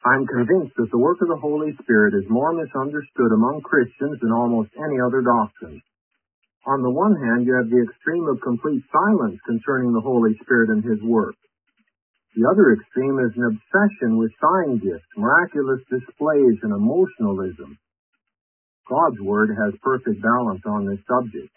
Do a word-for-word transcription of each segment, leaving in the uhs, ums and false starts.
I'm convinced that the work of the Holy Spirit is more misunderstood among Christians than almost any other doctrine. On the one hand, you have the extreme of complete silence concerning the Holy Spirit and His work. The other extreme is an obsession with sign gifts, miraculous displays, and emotionalism. God's Word has perfect balance on this subject.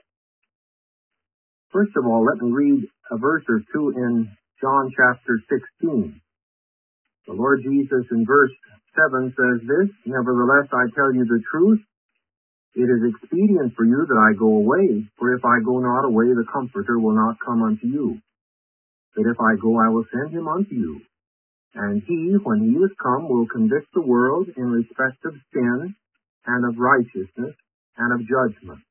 First of all, let me read a verse or two in John chapter sixteen. The Lord Jesus in verse seven says this, "Nevertheless, I tell you the truth. It is expedient for you that I go away, for if I go not away, the Comforter will not come unto you. But if I go, I will send him unto you. And he, when he is come, will convict the world in respect of sin, and of righteousness, and of judgment."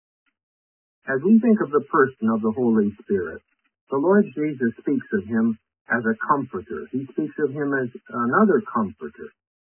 As we think of the person of the Holy Spirit, the Lord Jesus speaks of him as a comforter. He speaks of him as another comforter,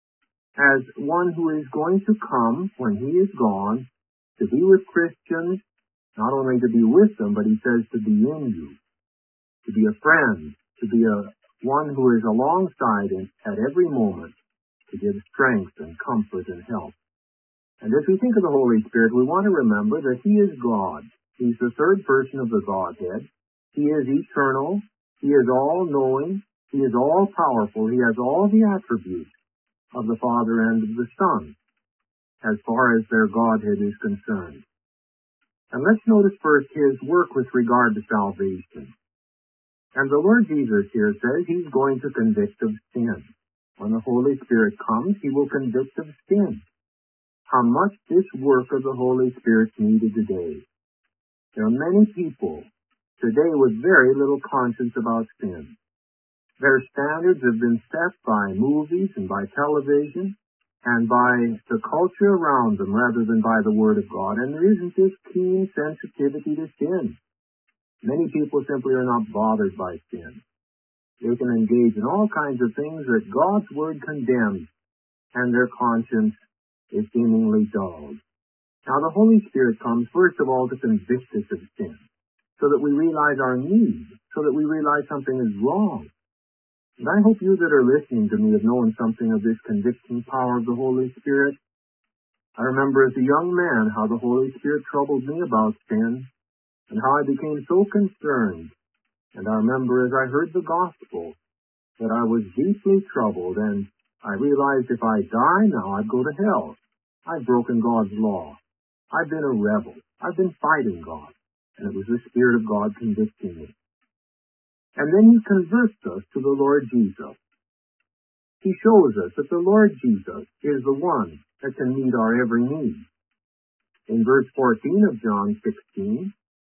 as one who is going to come when he is gone to be with Christians, not only to be with them, but he says to be in you, to be a friend, to be a one who is alongside him at every moment to give strength and comfort and help. And as we think of the Holy Spirit, we want to remember that he is God. He's the third person of the Godhead. He is eternal. He is all-knowing. He is all-powerful. He has all the attributes of the Father and of the Son, as far as their Godhead is concerned. And let's notice first his work with regard to salvation. And the Lord Jesus here says he's going to convict of sin. When the Holy Spirit comes, he will convict of sin. How much this work of the Holy Spirit is needed today. There are many people today with very little conscience about sin. Their standards have been set by movies and by television and by the culture around them rather than by the Word of God. And there isn't this keen sensitivity to sin. Many people simply are not bothered by sin. They can engage in all kinds of things that God's Word condemns, and their conscience is seemingly dulled. Now, the Holy Spirit comes, first of all, to convict us of sin, so that we realize our need, so that we realize something is wrong. And I hope you that are listening to me have known something of this convicting power of the Holy Spirit. I remember as a young man how the Holy Spirit troubled me about sin, and how I became so concerned. And I remember as I heard the gospel that I was deeply troubled, and I realized if I die now, I'd go to hell. I've broken God's law. I've been a rebel. I've been fighting God. And it was the Spirit of God convicting me. And then he converts us to the Lord Jesus. He shows us that the Lord Jesus is the one that can meet our every need. In verse fourteen of John sixteen,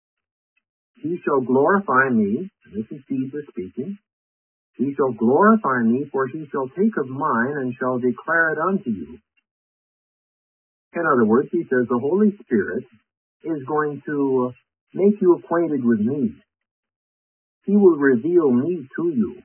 "He shall glorify me," and this is Jesus speaking, "He shall glorify me, for he shall take of mine and shall declare it unto you." In other words, he says the Holy Spirit is going to make you acquainted with me. He will reveal me to you.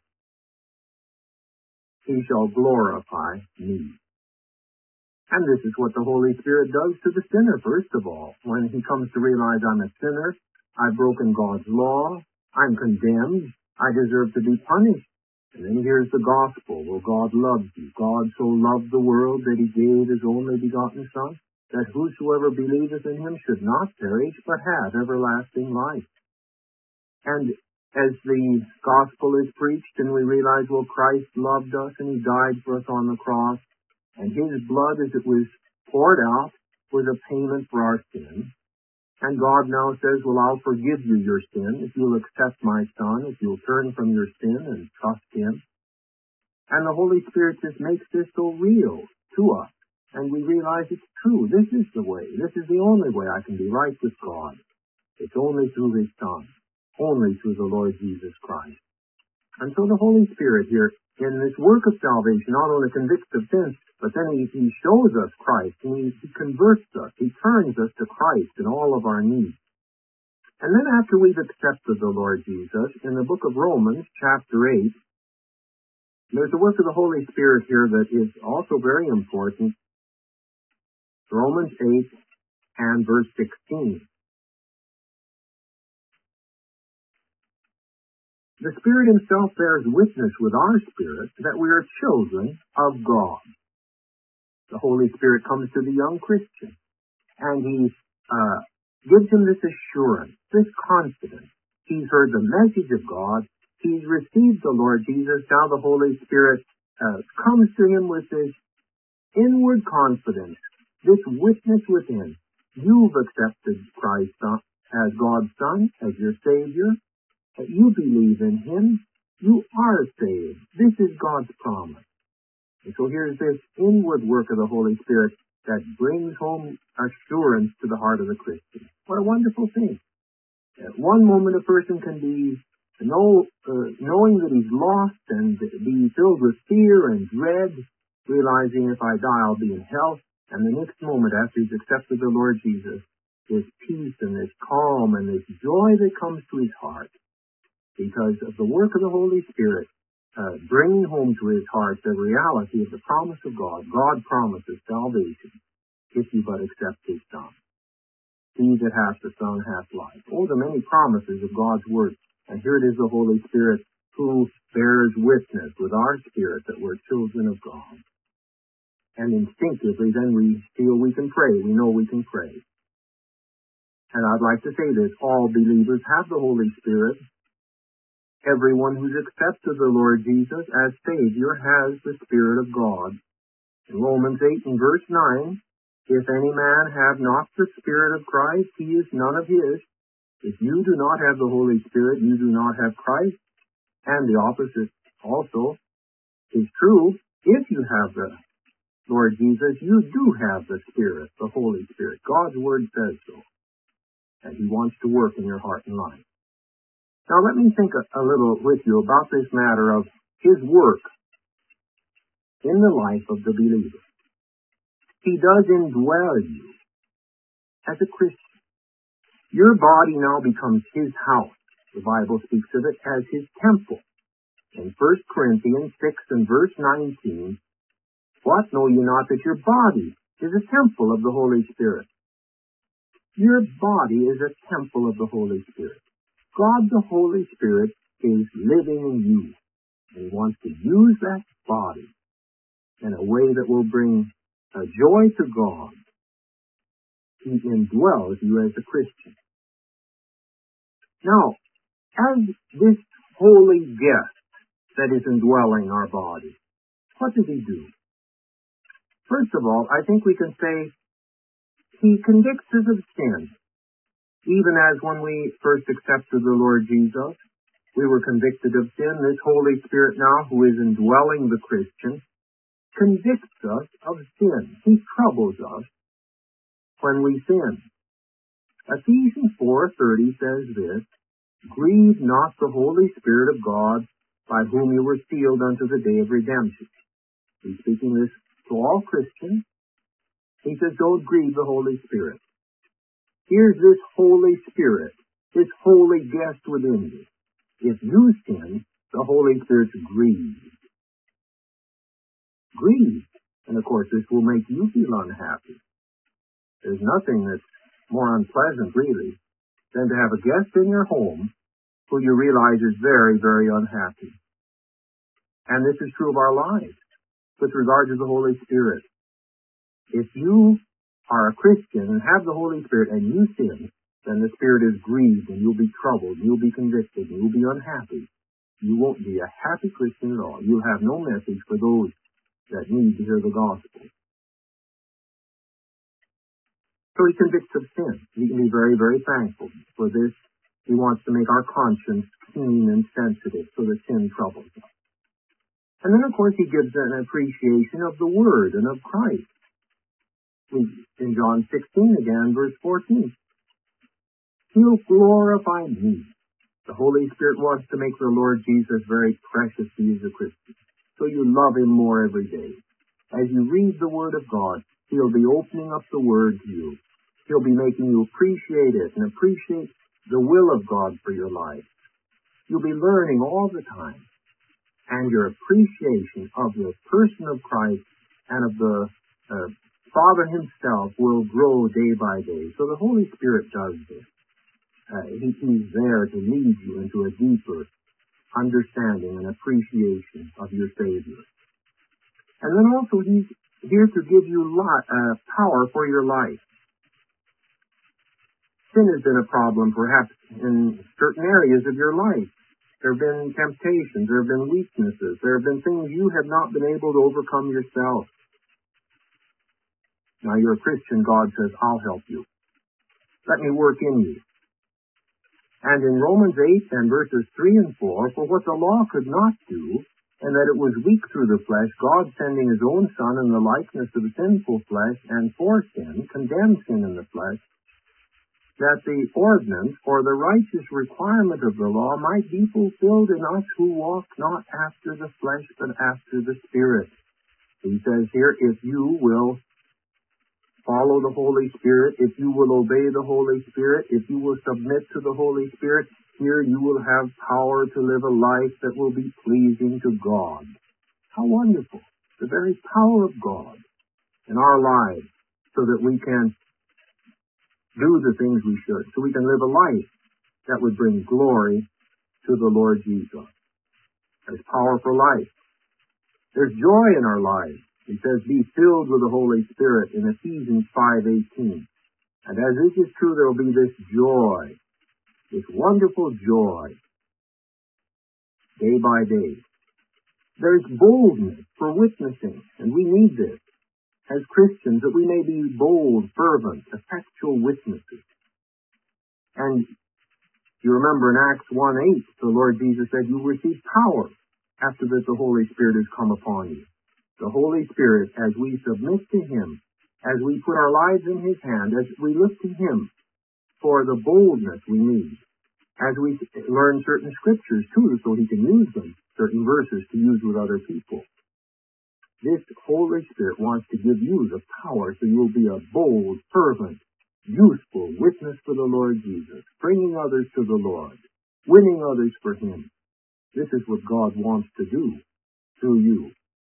He shall glorify me. And this is what the Holy Spirit does to the sinner, first of all. When he comes to realize I'm a sinner, I've broken God's law, I'm condemned, I deserve to be punished. And then here's the gospel. Well, God loves you. God so loved the world that he gave his only begotten Son, that whosoever believeth in him should not perish, but have everlasting life. And as the gospel is preached and we realize, well, Christ loved us and he died for us on the cross, and his blood as it was poured out was a payment for our sin. And God now says, well, I'll forgive you your sin if you'll accept my Son, if you'll turn from your sin and trust him. And the Holy Spirit just makes this so real to us. And we realize it's true. This is the way. This is the only way I can be right with God. It's only through his Son. Only through the Lord Jesus Christ. And so the Holy Spirit here, in this work of salvation, not only convicts of sin, but then he, he shows us Christ, and he, he converts us. He turns us to Christ in all of our needs. And then after we've accepted the Lord Jesus, in the book of Romans, chapter eight, there's a work of the Holy Spirit here that is also very important. Romans eight and verse sixteen. The Spirit Himself bears witness with our spirit that we are children of God. The Holy Spirit comes to the young Christian, and He uh, gives him this assurance, this confidence. He's heard the message of God. He's received the Lord Jesus. Now the Holy Spirit uh, comes to him with this inward confidence, this witness within. You've accepted Christ as God's Son, as your Savior. You believe in Him. You are saved. This is God's promise. And so here's this inward work of the Holy Spirit that brings home assurance to the heart of the Christian. What a wonderful thing. At one moment a person can be know, uh, knowing that he's lost and be filled with fear and dread, realizing if I die I'll be in hell. And the next moment after he's accepted the Lord Jesus, this peace and this calm and this joy that comes to his heart because of the work of the Holy Spirit, uh, bringing home to his heart the reality of the promise of God. God promises salvation if you but accept His Son. He that hath the Son hath life. Oh, the many promises of God's Word. And here it is the Holy Spirit who bears witness with our spirit that we're children of God. And instinctively then we feel we can pray. We know we can pray. And I'd like to say this, all believers have the Holy Spirit. Everyone who's accepted the Lord Jesus as Savior has the Spirit of God. In Romans eight and verse nine, if any man have not the Spirit of Christ, he is none of his. If you do not have the Holy Spirit, you do not have Christ. And the opposite also is true. If you have the Lord Jesus, you do have the Spirit, the Holy Spirit. God's Word says so. And He wants to work in your heart and life. Now let me think a, a little with you about this matter of His work in the life of the believer. He does indwell you as a Christian. Your body now becomes His house. The Bible speaks of it as His temple. In First Corinthians six and verse nineteen, what, know ye not that your body is a temple of the Holy Spirit? Your body is a temple of the Holy Spirit. God the Holy Spirit is living in you. And He wants to use that body in a way that will bring a joy to God. He indwells you as a Christian. Now, as this holy guest that is indwelling our body, what does He do? First of all, I think we can say He convicts us of sin. Even as when we first accepted the Lord Jesus, we were convicted of sin. This Holy Spirit now, who is indwelling the Christian, convicts us of sin. He troubles us when we sin. Ephesians four thirty says this, grieve not the Holy Spirit of God, by whom you were sealed unto the day of redemption. He's speaking this to all Christians. He says, don't grieve the Holy Spirit. Here's this Holy Spirit, this holy guest within you. If you sin, the Holy Spirit's grieved. Grieved. And of course, this will make you feel unhappy. There's nothing that's more unpleasant, really, than to have a guest in your home who you realize is very, very unhappy. And this is true of our lives with regard to the Holy Spirit. If you are a Christian and have the Holy Spirit and you sin, then the Spirit is grieved and you'll be troubled, you'll be convicted, you'll be unhappy. You won't be a happy Christian at all. You'll have no message for those that need to hear the gospel. So He convicts of sin. We can be very, very thankful for this. He wants to make our conscience keen and sensitive so that sin troubles us. And then, of course, He gives an appreciation of the Word and of Christ. In John sixteen again, verse fourteen, He'll glorify me. The Holy Spirit wants to make the Lord Jesus very precious to you as a Christian. So you love Him more every day. As you read the Word of God, He'll be opening up the Word to you. He'll be making you appreciate it and appreciate the will of God for your life. You'll be learning all the time. And your appreciation of the person of Christ and of the uh, Father Himself will grow day by day. So the Holy Spirit does this. Uh, he, he's there to lead you into a deeper understanding and appreciation of your Savior. And then also He's here to give you li- uh, power for your life. Sin has been a problem perhaps in certain areas of your life. There have been temptations, there have been weaknesses, there have been things you have not been able to overcome yourself. Now you're a Christian, God says, I'll help you. Let me work in you. And in Romans eight and verses three and four, for what the law could not do, and that it was weak through the flesh, God sending His own Son in the likeness of the sinful flesh, and for sin, condemned sin in the flesh, that the ordinance or the righteous requirement of the law might be fulfilled in us who walk not after the flesh, but after the Spirit. He says here, if you will follow the Holy Spirit, if you will obey the Holy Spirit, if you will submit to the Holy Spirit, here you will have power to live a life that will be pleasing to God. How wonderful. The very power of God in our lives so that we can do the things we should, so we can live a life that would bring glory to the Lord Jesus. There's power for life. There's joy in our lives. He says, be filled with the Holy Spirit in Ephesians five eighteen. And as this is true, there will be this joy, this wonderful joy, day by day. There's boldness for witnessing, and we need this as Christians, that we may be bold, fervent, effectual witnesses. And you remember in Acts one eight, the Lord Jesus said, you will receive power after that the Holy Spirit has come upon you. The Holy Spirit, as we submit to Him, as we put our lives in His hand, as we look to Him for the boldness we need, as we learn certain scriptures too, so He can use them, certain verses to use with other people. This Holy Spirit wants to give you the power so you will be a bold, fervent, useful witness for the Lord Jesus, bringing others to the Lord, winning others for Him. This is what God wants to do through you.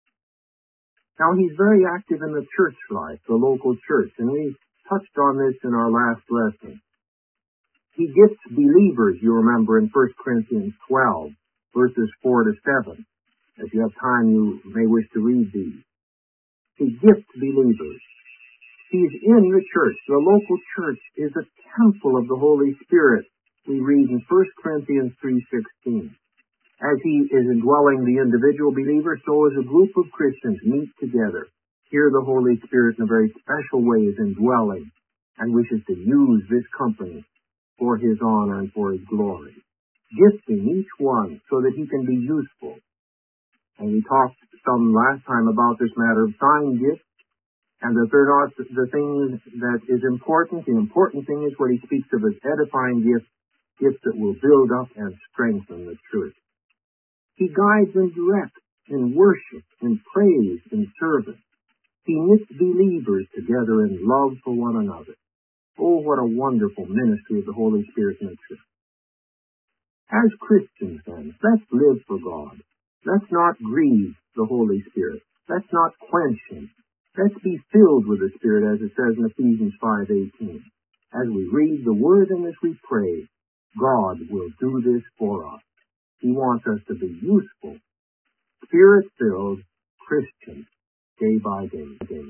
Now, He's very active in the church life, the local church, and we touched on this in our last lesson. He gifts believers, you remember, in First Corinthians twelve, verses four to seven. If you have time, you may wish to read these. He gifts believers. He's in the church. The local church is a temple of the Holy Spirit. We read in First Corinthians three sixteen. As He is indwelling the individual believer, so as a group of Christians meet together. Here the Holy Spirit in a very special way is indwelling and wishes to use this company for His honor and for His glory. Gifting each one so that he can be useful. And we talked some last time about this matter of sign gifts, and that they're not the thing that is important. The important thing is what he speaks of as edifying gifts, gifts that will build up and strengthen the church. He guides and directs in worship, in praise, in service. He knits believers together in love for one another. Oh, what a wonderful ministry of the Holy Spirit in the church. As Christians, then, let's live for God. Let's not grieve the Holy Spirit. Let's not quench Him. Let's be filled with the Spirit, as it says in Ephesians five eighteen. As we read the Word and as we pray, God will do this for us. He wants us to be useful, Spirit-filled Christians, day by day.